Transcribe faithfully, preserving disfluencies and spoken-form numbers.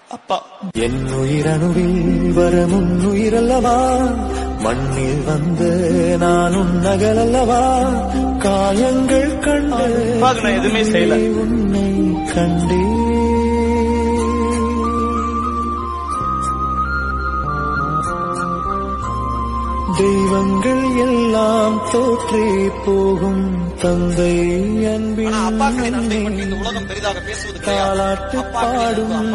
அப்பா. என் உயிரணுவில் வரும் உயிரல்லவா, மண்ணில் வந்து நான் உன்னகலல்லவா, காயங்கள் கண்டு நான் எதுவுமே செய்யல. உன்னை கண்டே தெய்வங்கள் எல்லாம் தோற்றே போகும் தந்தை அன்பின் அப்பாக்களை நன்மை பண்ணி இந்த உலகம் பெரிதாக பேசுவது தாலாட்டு பாடும்